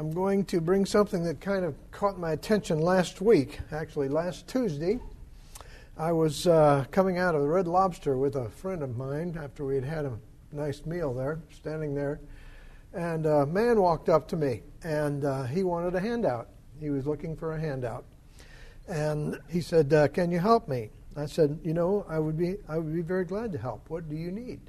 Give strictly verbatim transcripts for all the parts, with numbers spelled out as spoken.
I'm going to bring something that kind of caught my attention last week. Actually, last Tuesday, I was uh, coming out of the Red Lobster with a friend of mine after we had had a nice meal there, standing there. And a man walked up to me, and uh, he wanted a handout. He was looking for a handout. And he said, uh, can you help me? I said, you know, I would be I would be very glad to help. What do you need?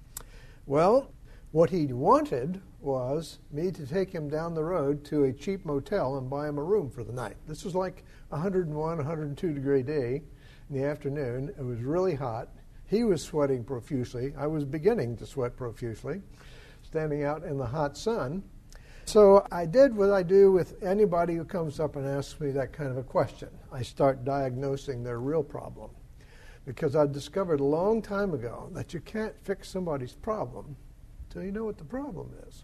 Well, what he wanted was me to take him down the road to a cheap motel and buy him a room for the night. This was like a one hundred one, one hundred two degree day in the afternoon. It was really hot. He was sweating profusely. I was beginning to sweat profusely, standing out in the hot sun. So I did what I do with anybody who comes up and asks me that kind of a question. I start diagnosing their real problem. Because I discovered a long time ago that you can't fix somebody's problem until you know what the problem is.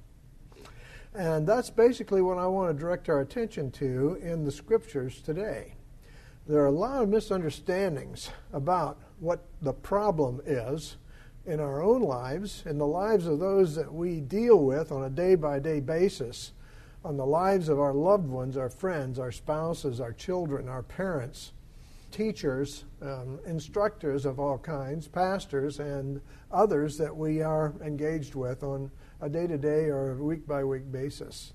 And that's basically what I want to direct our attention to in the scriptures today. There are a lot of misunderstandings about what the problem is in our own lives, in the lives of those that we deal with on a day-by-day basis, on the lives of our loved ones, our friends, our spouses, our children, our parents, teachers, um, instructors of all kinds, pastors, and others that we are engaged with on a day-to-day or a week-by-week basis.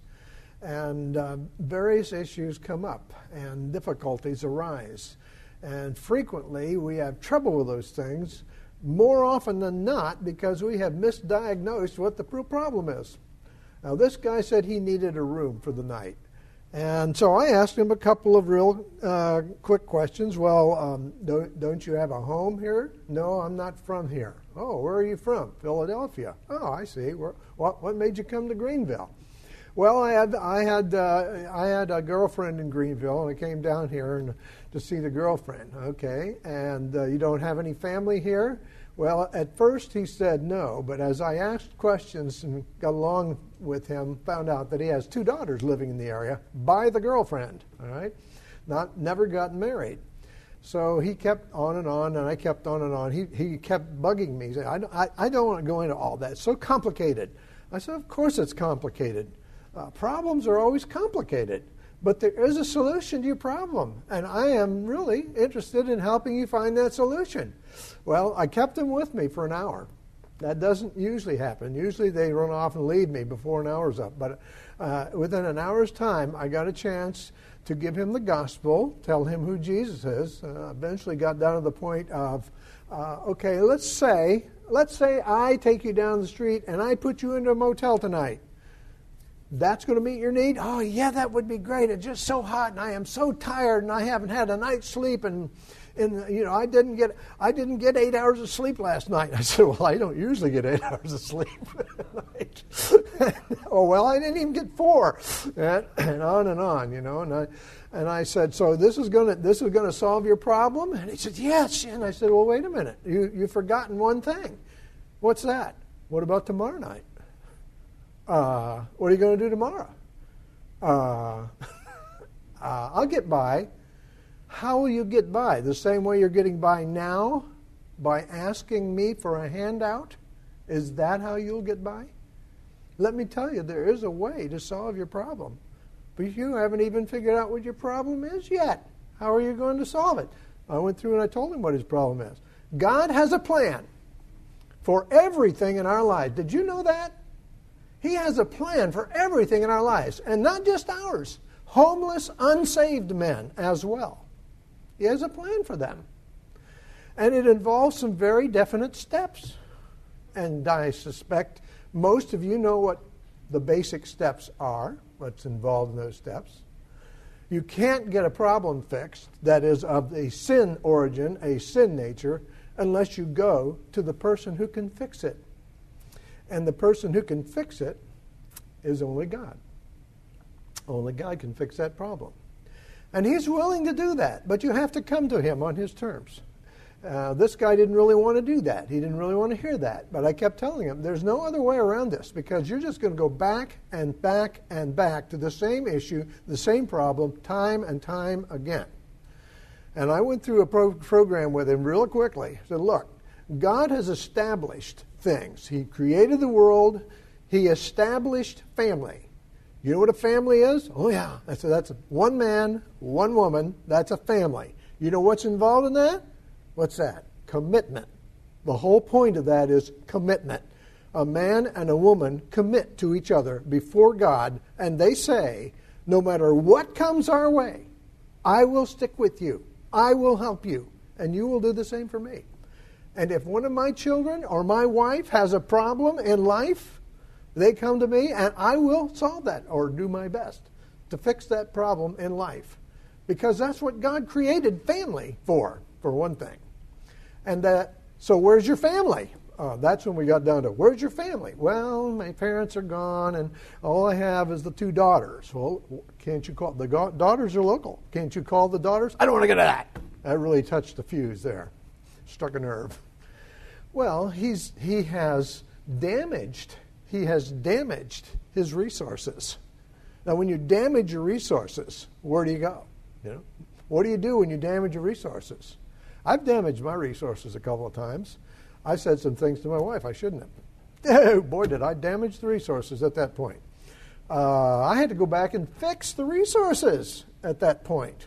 And uh, various issues come up, and difficulties arise. And frequently we have trouble with those things, more often than not, because we have misdiagnosed what the real problem is. Now, this guy said he needed a room for the night. And so I asked him a couple of real uh, quick questions. Well, um, don't, don't you have a home here? No, I'm not from here. Oh, where are you from? Philadelphia. Oh, I see. Where, what, what made you come to Greenville? Well, I had I had uh, I had a girlfriend in Greenville, and I came down here and, to see the girlfriend. Okay, and uh, you don't have any family here? Well, at first he said no, but as I asked questions and got along with him, found out that he has two daughters living in the area by the girlfriend. All right, not never gotten married. So he kept on and on, and I kept on and on. He he kept bugging me. He said, I, I, I don't want to go into all that. It's so complicated. I said, of course it's complicated. Uh, problems are always complicated, but there is a solution to your problem, and I am really interested in helping you find that solution. Well, I kept them with me for an hour. That doesn't usually happen. Usually they run off and leave me before an hour's up, but uh, within an hour's time, I got a chance to give him the gospel, tell him who Jesus is. Uh, eventually got down to the point of, uh, okay, let's say, let's say I take you down the street and I put you into a motel tonight. That's going to meet your need? Oh, yeah, that would be great. It's just so hot, and I am so tired, and I haven't had a night's sleep, and, and you know, I didn't get I didn't get eight hours of sleep last night. I said, well, I don't usually get eight hours of sleep at night. Oh, well, I didn't even get four, and, and on and on, you know. And I and I said, so this is going to this is going to solve your problem? And he said, yes. And I said, well, wait a minute. You you've forgotten one thing. What's that? What about tomorrow night? Uh, what are you going to do tomorrow? Uh, uh, I'll get by. How will you get by? The same way you're getting by now? By asking me for a handout? Is that how you'll get by? Let me tell you, there is a way to solve your problem. But you haven't even figured out what your problem is yet. How are you going to solve it? I went through and I told him what his problem is. God has a plan for everything in our lives. Did you know that? He has a plan for everything in our lives, and not just ours. Homeless, unsaved men as well. He has a plan for them. And it involves some very definite steps. And I suspect most of you know what the basic steps are, what's involved in those steps. You can't get a problem fixed that is of a sin origin, a sin nature, unless you go to the person who can fix it. And the person who can fix it is only God. Only God can fix that problem. And He's willing to do that, but you have to come to Him on His terms. Uh, this guy didn't really want to do that. He didn't really want to hear that. But I kept telling him, there's no other way around this, because you're just going to go back and back and back to the same issue, the same problem, time and time again. And I went through a pro- program with him real quickly. I said, look, God has established things. He created the world. He established family. You know what a family is? Oh, yeah. That's, a, that's a, one man, one woman. That's a family. You know what's involved in that? What's that? Commitment. The whole point of that is commitment. A man and a woman commit to each other before God, and they say, no matter what comes our way, I will stick with you. I will help you, and you will do the same for me. And if one of my children or my wife has a problem in life, they come to me, and I will solve that or do my best to fix that problem in life. Because that's what God created family for, for one thing. And that, so where's your family? Uh, that's when we got down to, where's your family? Well, my parents are gone, and all I have is the two daughters. Well, can't you call, the go- daughters are local. Can't you call the daughters? I don't want to get to that. That really touched the fuse there. Struck a nerve. Well, he's he has damaged, he has damaged his resources. Now, when you damage your resources, where do you go? You know, what do you do when you damage your resources? I've damaged my resources a couple of times. I said some things to my wife I shouldn't have. Oh, boy, did I damage the resources at that point. Uh, I had to go back and fix the resources at that point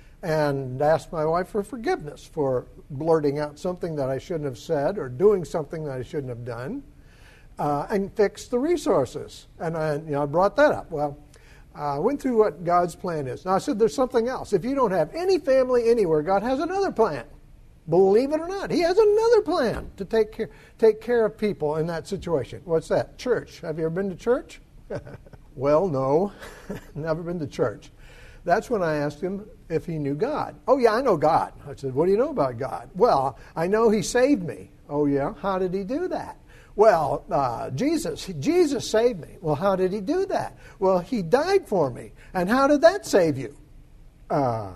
and ask my wife for forgiveness for blurting out something that I shouldn't have said or doing something that I shouldn't have done, uh, and fix the resources. And I, you know, I brought that up. Well, I uh, went through what God's plan is. Now, I said there's something else. If you don't have any family anywhere, God has another plan. Believe it or not, he has another plan to take care, take care of people in that situation. What's that? Church. Have you ever been to church? Well, no. Never been to church. That's when I asked him if he knew God. Oh, yeah, I know God. I said, what do you know about God? Well, I know he saved me. Oh, yeah? How did he do that? Well, uh, Jesus. Jesus saved me. Well, how did he do that? Well, he died for me. And how did that save you? Uh,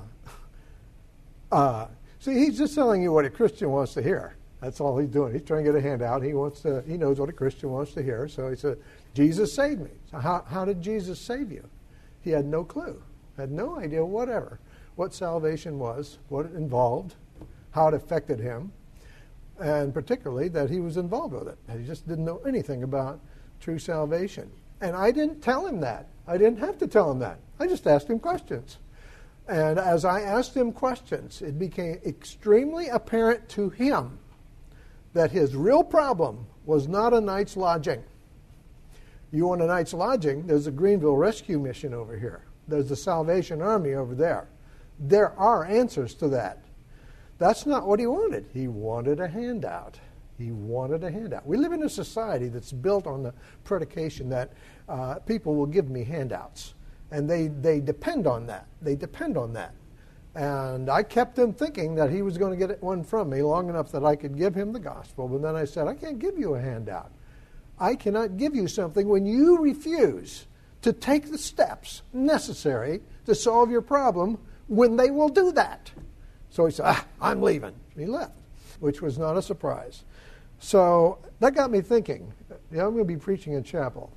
uh, see, he's just telling you what a Christian wants to hear. That's all he's doing. He's trying to get a handout. He wants to. He knows what a Christian wants to hear. So he said, Jesus saved me. So how, how did Jesus save you? He had no clue. Had no idea whatever what salvation was, what it involved, how it affected him, and particularly that he was involved with it. He just didn't know anything about true salvation. And I didn't tell him that. I didn't have to tell him that. I just asked him questions. And as I asked him questions, it became extremely apparent to him that his real problem was not a night's lodging. You want a night's lodging, there's a Greenville Rescue Mission over here. There's the Salvation Army over there. There are answers to that. That's not what he wanted. He wanted a handout. He wanted a handout. We live in a society that's built on the predication that uh, people will give me handouts. And they, they depend on that. They depend on that. And I kept him thinking that he was going to get one from me long enough that I could give him the gospel. But then I said, I can't give you a handout. I cannot give you something when you refuse to take the steps necessary to solve your problem when they will do that. So he said, ah, I'm leaving. He left, which was not a surprise. So that got me thinking, yeah, I'm going to be preaching in chapel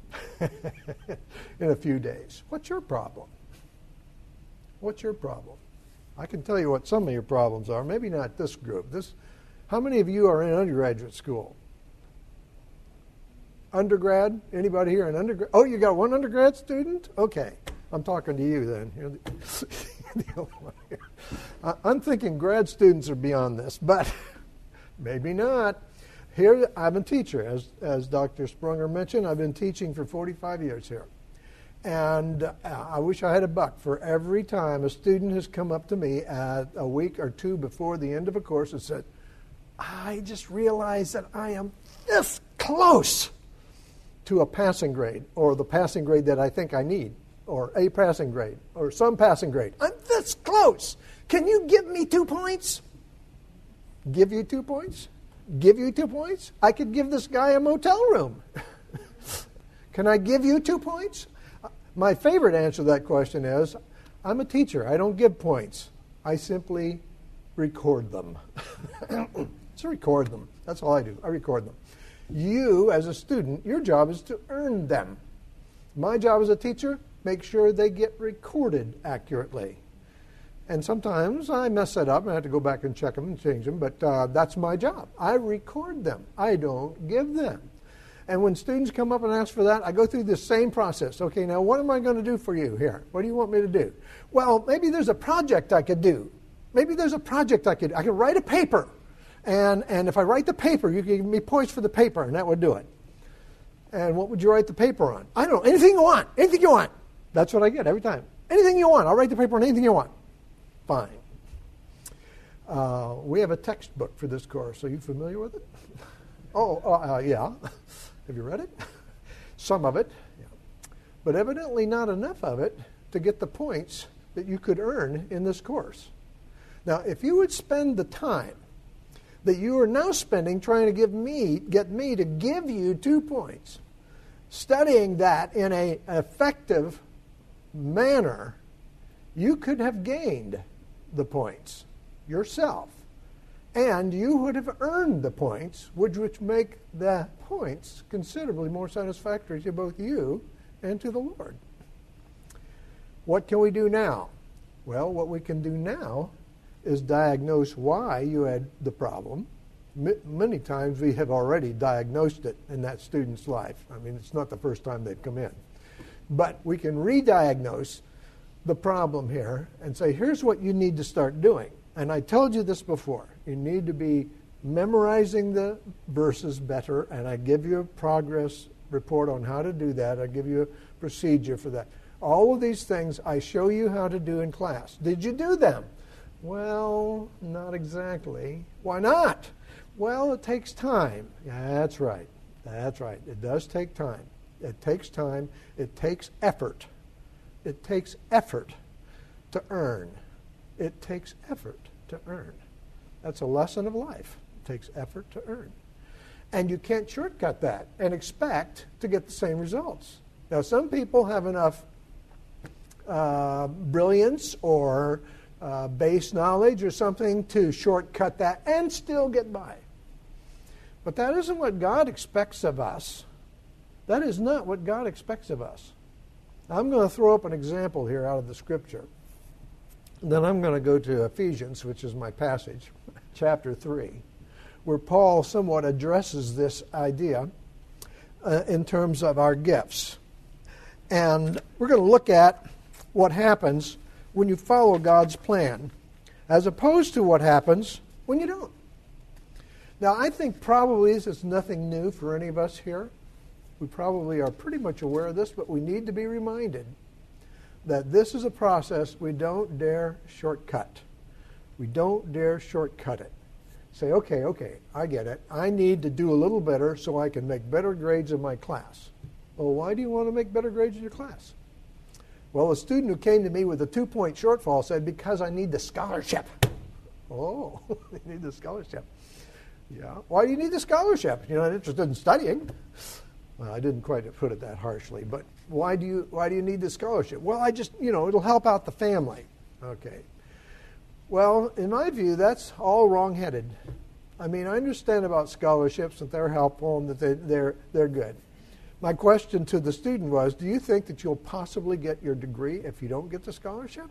in a few days. What's your problem? What's your problem? I can tell you what some of your problems are. Maybe not this group. This, how many of you are in undergraduate school? Undergrad? Anybody here in undergrad? Oh, you got one undergrad student? Okay. I'm talking to you then. You're the, the only one here. Uh, I'm thinking grad students are beyond this, but maybe not. Here, I'm a teacher. As, as Doctor Sprunger mentioned, I've been teaching for forty-five years here. And uh, I wish I had a buck for every time a student has come up to me at a week or two before the end of a course and said, I just realized that I am this close to a passing grade, or the passing grade that I think I need, or a passing grade, or some passing grade. I'm this close. Can you give me two points? Give you two points? Give you two points? I could give this guy a motel room. Can I give you two points? My favorite answer to that question is, I'm a teacher. I don't give points. I simply record them. Just record them. That's all I do. I record them. You, as a student, your job is to earn them. My job as a teacher, make sure they get recorded accurately. And sometimes I mess that up and I have to go back and check them and change them, but uh, that's my job. I record them. I don't give them. And when students come up and ask for that, I go through this same process. Okay, now what am I going to do for you here? What do you want me to do? Well, maybe there's a project I could do. Maybe there's a project I could I could write a paper. And, and if I write the paper, you can give me points for the paper, and that would do it. And what would you write the paper on? I don't know. Anything you want. Anything you want. That's what I get every time. Anything you want. I'll write the paper on anything you want. Fine. Uh, we have a textbook for this course. Are you familiar with it? oh, uh, uh, yeah. Have you read it? Some of it. Yeah. But evidently not enough of it to get the points that you could earn in this course. Now, if you would spend the time that you are now spending trying to give me, get me to give you two points, studying that in an effective manner, you could have gained the points yourself. And you would have earned the points, which would make the points considerably more satisfactory to both you and to the Lord. What can we do now? Well, what we can do now is diagnose why you had the problem. M- many times we have already diagnosed it in that student's life. I mean, it's not the first time they've come in. But we can re-diagnose the problem here and say, here's what you need to start doing. And I told you this before. You need to be memorizing the verses better, and I give you a progress report on how to do that. I give you a procedure for that. All of these things I show you how to do in class. Did you do them? Well, not exactly. Why not? Well, it takes time. Yeah, that's right. That's right. It does take time. It takes time. It takes effort. It takes effort to earn. It takes effort to earn. That's a lesson of life. It takes effort to earn. And you can't shortcut that and expect to get the same results. Now, some people have enough uh, brilliance or Uh, base knowledge or something to shortcut that and still get by. But that isn't what God expects of us. That is not what God expects of us. I'm going to throw up an example here out of the Scripture. Then I'm going to go to Ephesians, which is my passage, chapter three, where Paul somewhat addresses this idea uh, in terms of our gifts. And we're going to look at what happens when you follow God's plan, as opposed to what happens when you don't. Now, I think probably this is nothing new for any of us here. We probably are pretty much aware of this, but we need to be reminded that this is a process we don't dare shortcut. We don't dare shortcut it. Say, okay, okay, I get it. I need to do a little better so I can make better grades in my class. Well, why do you want to make better grades in your class? Well, a student who came to me with a two-point shortfall said, because I need the scholarship. Oh, you need the scholarship. Yeah. Why do you need the scholarship? You're not interested in studying. Well, I didn't quite put it that harshly, but why do you why do you need the scholarship? Well, I just, you know, it'll help out the family. Okay. Well, in my view, that's all wrong-headed. I mean, I understand about scholarships, that they're helpful and that they, they're they're good. My question to the student was, do you think that you'll possibly get your degree if you don't get the scholarship?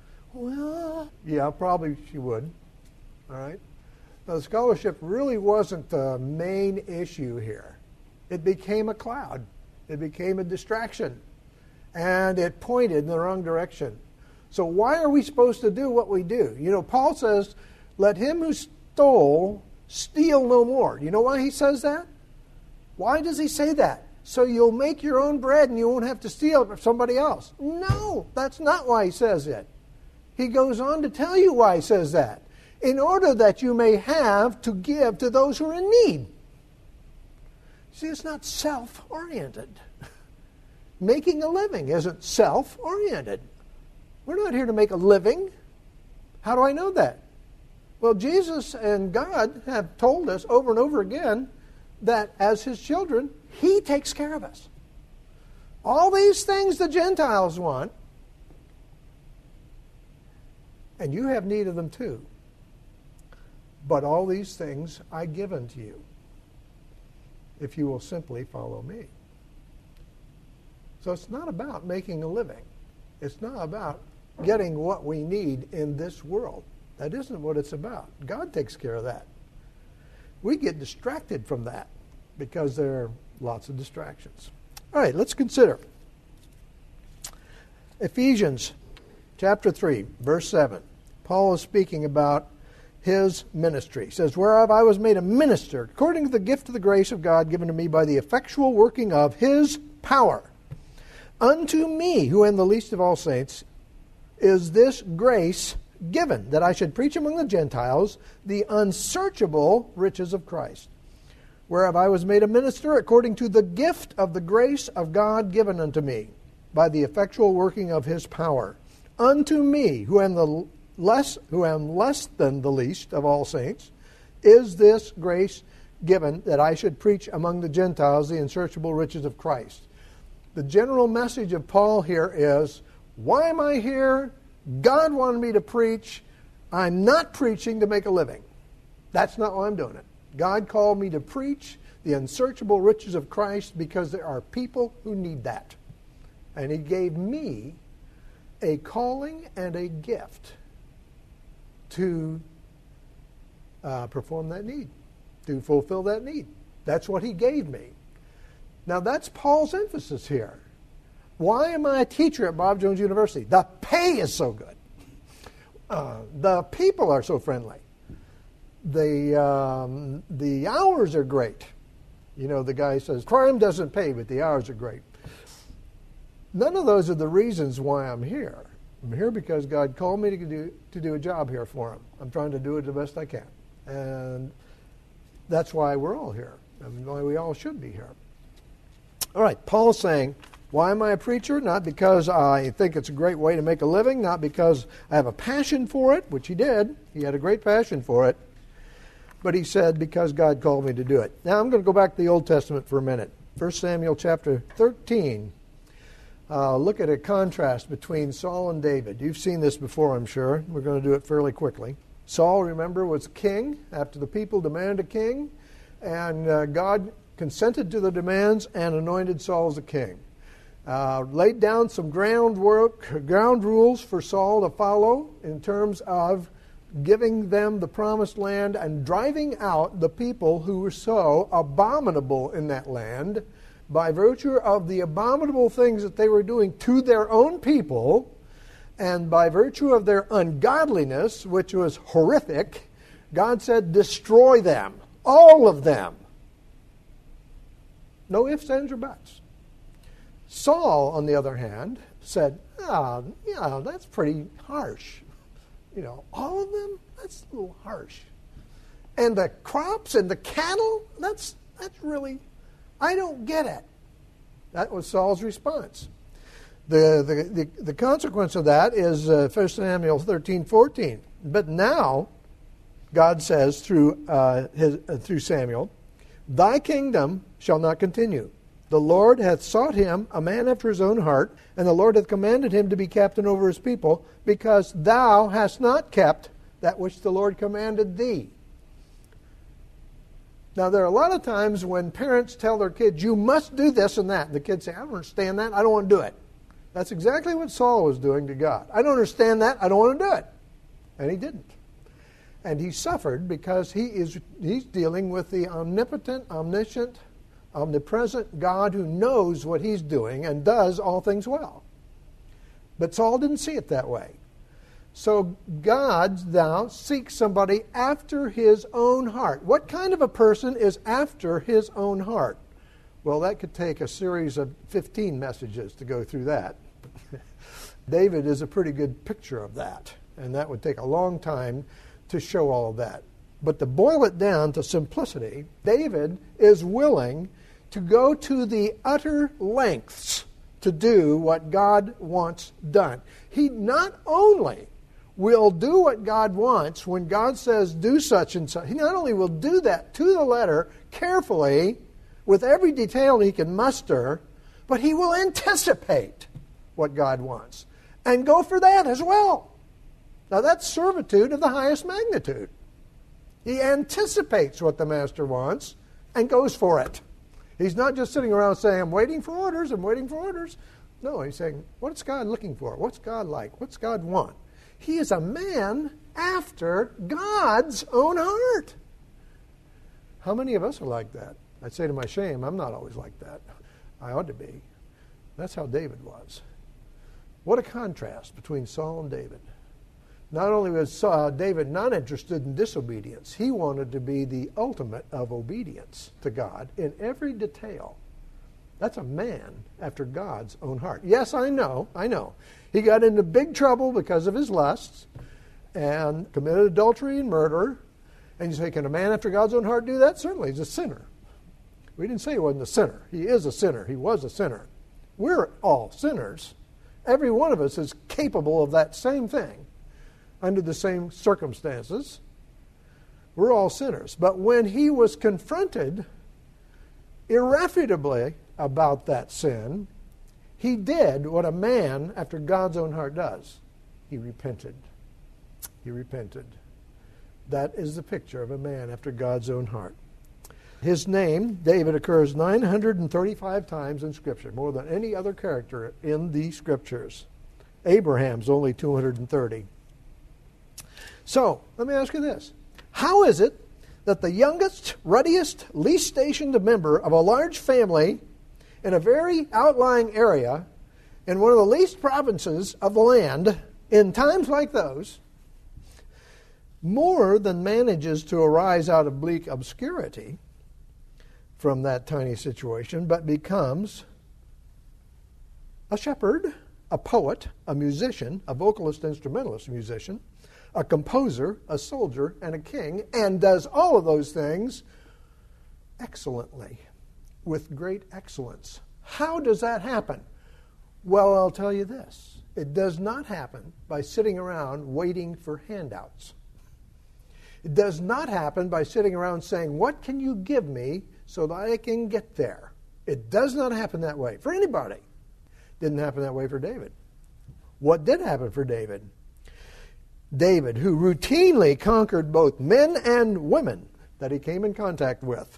Well, yeah, probably she would. All right. Now, the scholarship really wasn't the main issue here. It became a cloud. It became a distraction. And it pointed in the wrong direction. So why are we supposed to do what we do? You know, Paul says, let him who stole steal no more. You know why he says that? Why does he say that? So you'll make your own bread and you won't have to steal it from somebody else. No, that's not why he says it. He goes on to tell you why he says that. In order that you may have to give to those who are in need. See, it's not self-oriented. Making a living isn't self-oriented. We're not here to make a living. How do I know that? Well, Jesus and God have told us over and over again that as His children, He takes care of us. All these things the Gentiles want, and you have need of them too. But all these things I give unto you, if you will simply follow me. So it's not about making a living. It's not about getting what we need in this world. That isn't what it's about. God takes care of that. We get distracted from that because there are Lots of distractions. All right, let's consider Ephesians chapter three, verse seven. Paul is speaking about his ministry. He says, whereof I was made a minister, according to the gift of the grace of God given to me by the effectual working of his power. Unto me, who am the least of all saints, is this grace given, that I should preach among the Gentiles the unsearchable riches of Christ, whereof I was made a minister according to the gift of the grace of God given unto me, by the effectual working of his power. Unto me, who am the less, who am less than the least of all saints, is this grace given, that I should preach among the Gentiles the unsearchable riches of Christ. The general message of Paul here is, why am I here? God wanted me to preach. I'm not preaching to make a living. That's not why I'm doing it. God called me to preach the unsearchable riches of Christ because there are people who need that. And he gave me a calling and a gift to uh, perform that need, to fulfill that need. That's what he gave me. Now, that's Paul's emphasis here. Why am I a teacher at Bob Jones University? The pay is so good. Uh, the people are so friendly. The um, the hours are great. You know, the guy says, crime doesn't pay, but the hours are great. None of those are the reasons why I'm here. I'm here because God called me to do, to do a job here for him. I'm trying to do it the best I can. And that's why we're all here. And why we all should be here. All right, Paul's saying, why am I a preacher? Not because I think it's a great way to make a living, not because I have a passion for it, which he did. He had a great passion for it. But he said, because God called me to do it. Now I'm going to go back to the Old Testament for a minute. First Samuel chapter thirteen. Uh, look at a contrast between Saul and David. You've seen this before, I'm sure. We're going to do it fairly quickly. Saul, remember, was king after the people demanded a king. And uh, God consented to the demands and anointed Saul as a king. Uh, laid down some ground work, ground rules for Saul to follow in terms of giving them the promised land and driving out the people who were so abominable in that land by virtue of the abominable things that they were doing to their own people and by virtue of their ungodliness, which was horrific. God said, destroy them, all of them. No ifs, ands, or buts. Saul, on the other hand, said, oh, yeah, that's pretty harsh. You know, all of them? That's a little harsh. And the crops and the cattle? That's that's really, I don't get it. That was Saul's response. The the, the, the consequence of that is uh, First Samuel thirteen fourteen. But now, God says through uh, his, uh, through Samuel, thy kingdom shall not continue. The Lord hath sought him, a man after his own heart, and the Lord hath commanded him to be captain over his people, because thou hast not kept that which the Lord commanded thee. Now, there are a lot of times when parents tell their kids, you must do this and that. And the kids say, I don't understand that. I don't want to do it. That's exactly what Saul was doing to God. I don't understand that. I don't want to do it. And he didn't. And he suffered because he is he's dealing with the omnipotent, omniscient, omnipresent God who knows what he's doing and does all things well. But Saul didn't see it that way. So God now seeks somebody after his own heart. What kind of a person is after his own heart? Well, that could take a series of fifteen messages to go through that. David is a pretty good picture of that, and that would take a long time to show all of that. But to boil it down to simplicity, David is willing to go to the utter lengths to do what God wants done. He not only will do what God wants when God says do such and such, he not only will do that to the letter carefully with every detail he can muster, but he will anticipate what God wants and go for that as well. Now that's servitude of the highest magnitude. He anticipates what the master wants and goes for it. He's not just sitting around saying, I'm waiting for orders, I'm waiting for orders. No, he's saying, what's God looking for? What's God like? What's God want? He is a man after God's own heart. How many of us are like that? I'd say to my shame, I'm not always like that. I ought to be. That's how David was. What a contrast between Saul and David. Not only was uh, David not interested in disobedience, he wanted to be the ultimate of obedience to God in every detail. That's a man after God's own heart. Yes, I know, I know. He got into big trouble because of his lusts and committed adultery and murder. And you say, can a man after God's own heart do that? Certainly, he's a sinner. We didn't say he wasn't a sinner. He is a sinner. He was a sinner. We're all sinners. Every one of us is capable of that same thing under the same circumstances. We're all sinners. But when he was confronted irrefutably about that sin, he did what a man after God's own heart does. He repented. He repented. That is the picture of a man after God's own heart. His name, David, occurs nine hundred thirty-five times in Scripture, more than any other character in the Scriptures. Abraham's only two hundred thirty. So, let me ask you this. How is it that the youngest, ruddiest, least stationed member of a large family in a very outlying area in one of the least provinces of the land, in times like those, more than manages to arise out of bleak obscurity from that tiny situation, but becomes a shepherd, a poet, a musician, a vocalist, instrumentalist musician, a composer, a soldier, and a king, and does all of those things excellently, with great excellence. How does that happen? Well, I'll tell you this. It does not happen by sitting around waiting for handouts. It does not happen by sitting around saying, what can you give me so that I can get there? It does not happen that way for anybody. It didn't happen that way for David. What did happen for David? David, who routinely conquered both men and women that he came in contact with.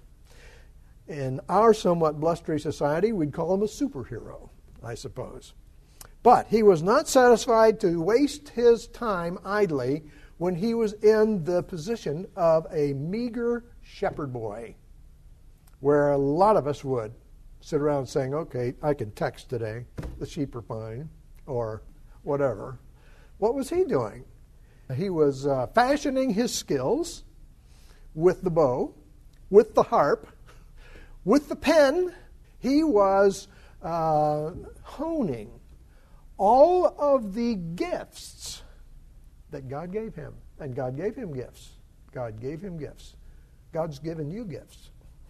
In our somewhat blustery society, we'd call him a superhero, I suppose. But he was not satisfied to waste his time idly when he was in the position of a meager shepherd boy, where a lot of us would sit around saying, okay, I can text today, the sheep are fine, or whatever. What was he doing? He was uh, fashioning his skills with the bow, with the harp, with the pen. He was uh, honing all of the gifts that God gave him. And God gave him gifts. God gave him gifts. God's given you gifts.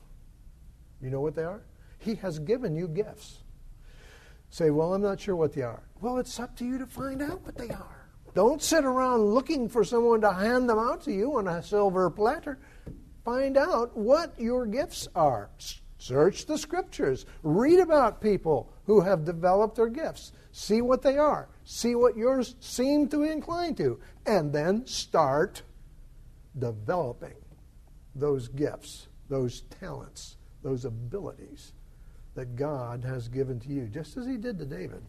You know what they are? He has given you gifts. Say, well, I'm not sure what they are. Well, it's up to you to find out what they are. Don't sit around looking for someone to hand them out to you on a silver platter. Find out what your gifts are. Search the Scriptures. Read about people who have developed their gifts. See what they are. See what yours seem to incline to. And then start developing those gifts, those talents, those abilities that God has given to you, just as he did to David.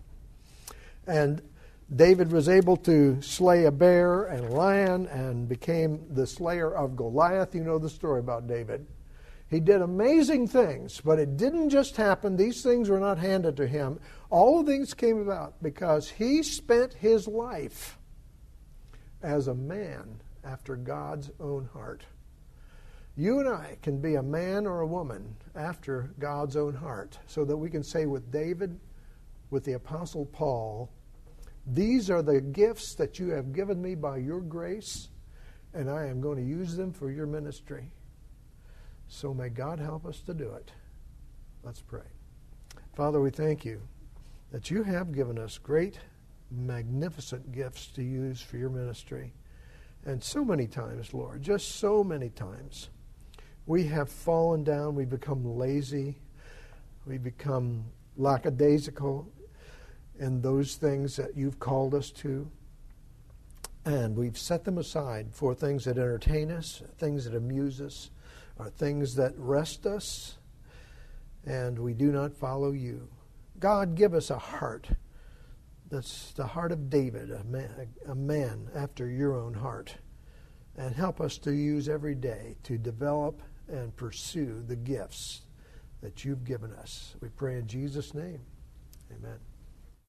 And David was able to slay a bear and a lion and became the slayer of Goliath. You know the story about David. He did amazing things, but it didn't just happen. These things were not handed to him. All of these came about because he spent his life as a man after God's own heart. You and I can be a man or a woman after God's own heart, so that we can say with David, with the Apostle Paul, these are the gifts that you have given me by your grace, and I am going to use them for your ministry. So may God help us to do it. Let's pray. Father, we thank you that you have given us great, magnificent gifts to use for your ministry. And so many times, Lord, just so many times, we have fallen down, we become lazy, we become lackadaisical in those things that you've called us to. And we've set them aside for things that entertain us, things that amuse us, or things that rest us, and we do not follow you. God, give us a heart that's the heart of David, a man, a man after your own heart, and help us to use every day to develop and pursue the gifts that you've given us. We pray in Jesus' name. Amen.